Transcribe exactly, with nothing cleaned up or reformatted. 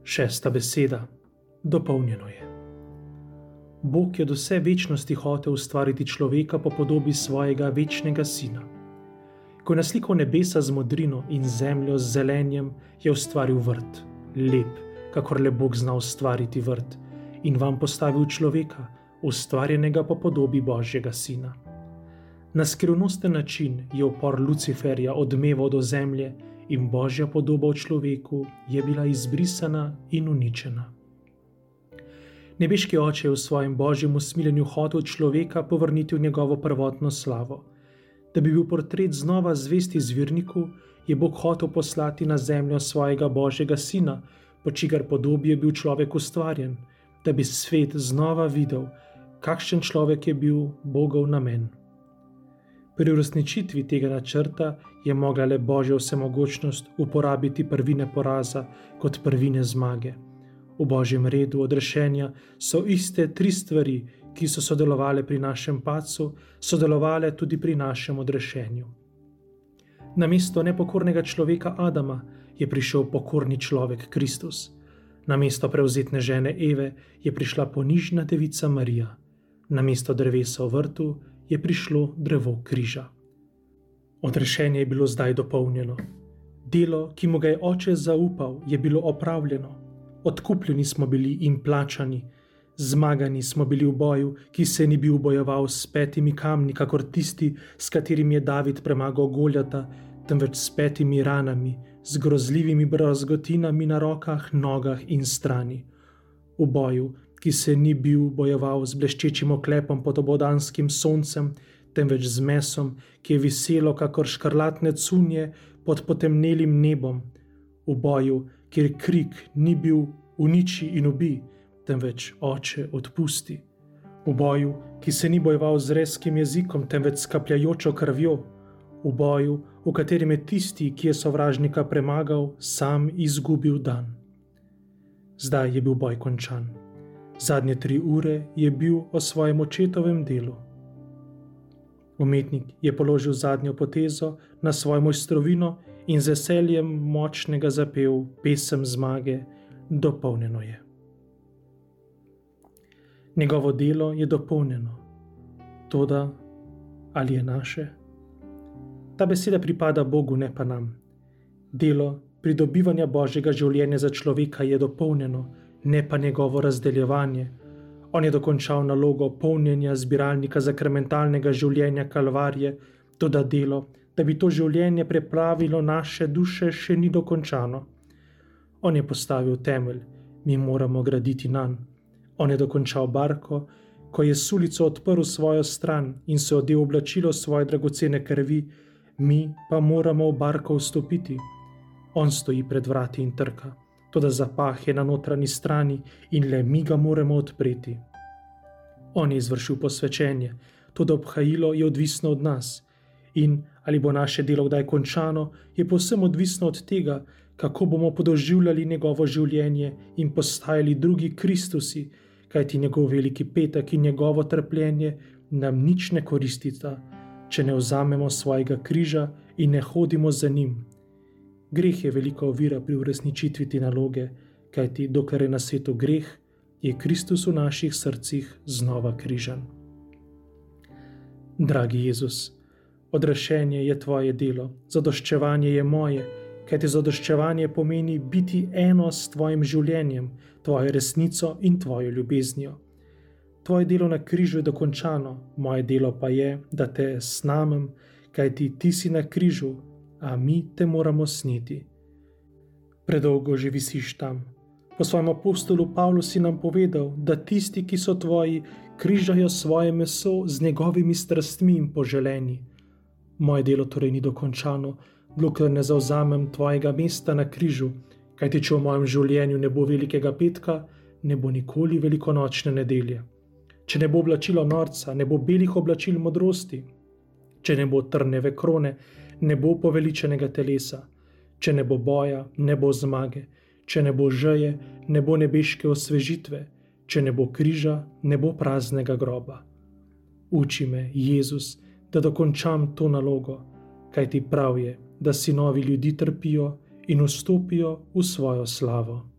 Šesta beseda. Dopolnjeno je. Bog je do vse večnosti hotel ustvariti človeka po podobi svojega večnega sina. Ko je naslikal nebesa z modrino in zemljo z zelenjem, je ustvaril vrt, lep, kakor le Bog zna ustvariti vrt, in vam postavil človeka, ustvarjenega po podobi Božjega sina. Na skrivnosten način je upor Luciferja odmeval do zemlje in Božja podoba v človeku je bila izbrisana in uničena. Nebeški Oče je v svojem božjem usmiljenju hotel človeka povrniti v njegovo prvotno slavo. Da bi bil portret znova zvest izvirniku, je Bog hotel poslati na zemljo svojega Božjega sina, po čigar podobi je bil človek ustvarjen, da bi svet znova videl, kakšen človek je bil Bogov namen. Pri uresničitvi tega načrta je mogla le Božja vsemogočnost uporabiti prvine poraza kot prvine zmage. V Božjem redu odrešenja so iste tri stvari, ki so sodelovale pri našem padcu, sodelovale tudi pri našem odrešenju. Namesto nepokornega človeka Adama je prišel pokorni človek Kristus. Namesto prevzetne žene Eve je prišla ponižna devica Marija. Namesto drevesa v vrtu je prišlo drevo križa. Odrešenje je bilo zdaj dopolnjeno. Delo, ki mu ga je Oče zaupal, je bilo opravljeno. Odkupljeni smo bili in plačani, zmagani smo bili v boju, ki se ni bil bojeval s petimi kamni, kakor tisti, s katerimi je David premagal Goljata, temveč s petimi ranami, z grozljivimi brazgotinami na rokah, nogah in strani. V boju, ki se ni bil bojeval z bleščečim oklepom pod obodanskim soncem, temveč z mesom, ki je viselo kakor škrlatne cunje pod potemnelim nebom. V boju, kjer krik ni bil uniči in ubi, temveč Oče odpusti. V boju, ki se ni bojeval z rezkim jezikom, temveč s kapljajočo krvjo. V boju, v katerem je tisti, ki je sovražnika premagal, sam izgubil dan. Zdaj je bil boj končan. Zadnje tri ure je bil o svojem očetovem delu. Umetnik je položil zadnjo potezo na svojo mojstrovino in z veseljem močnega zapel pesem zmage, dopolnjeno je. Njegovo delo je dopolnjeno. Toda, ali je naše? Ta beseda pripada Bogu, ne pa nam. Delo pridobivanja Božjega življenja za človeka je dopolnjeno, ne pa njegovo razdeljevanje. On je dokončal nalogo polnjenja zbiralnika zakramentalnega življenja Kalvarije, toda delo, da bi to življenje prepravilo naše duše, še ni dokončano. On je postavil temelj, mi moramo graditi nanj. On je dokončal barko, ko je sulico odprl svojo stran in se odel oblačilo svoje dragocene krvi, mi pa moramo v barko vstopiti. On stoji pred vrati in trka, toda zapah je na notranji strani in le mi ga moramo odpreti. On je izvršil posvečenje, toda obhajilo je odvisno od nas. In ali bo naše delo kdaj končano, je povsem odvisno od tega, kako bomo podoživljali njegovo življenje in postajali drugi Kristusi, kajti njegov veliki petek in njegovo trpljenje nam nič ne koristita, če ne vzamemo svojega križa in ne hodimo za njim. Greh je velika ovira pri uresničitvi te naloge, kajti dokler je na svetu greh, je Kristus v naših srcih znova križan. Dragi Jezus, odrešenje je tvoje delo, zadoščevanje je moje, kajti zadoščevanje pomeni biti eno s tvojim življenjem, tvojo resnico in tvojo ljubeznijo. Tvoje delo na križu je dokončano, moje delo pa je, da te snamem, kajti ti si na križu, a mi te moramo sneti. Predolgo že visiš tam. Po svojem apostolu Pavlu si nam povedal, da tisti, ki so tvoji, križajo svoje meso z njegovimi strastmi in poželenji. Moje delo torej ni dokončano, dokler ne zavzamem tvojega mesta na križu, kajti če v mojem življenju ne bo velikega petka, ne bo nikoli velikonočne nedelje. Če ne bo oblačilo norca, ne bo belih oblačil modrosti. Če ne bo trneve krone, ne bo poveličenega telesa. Če ne bo boja, ne bo zmage. Če ne bo žeje, ne bo nebeške osvežitve. Če ne bo križa, ne bo praznega groba. Uči me, Jezus, da dokončam to nalogo, kajti prav je, da sinovi ljudi trpijo in vstopijo v svojo slavo.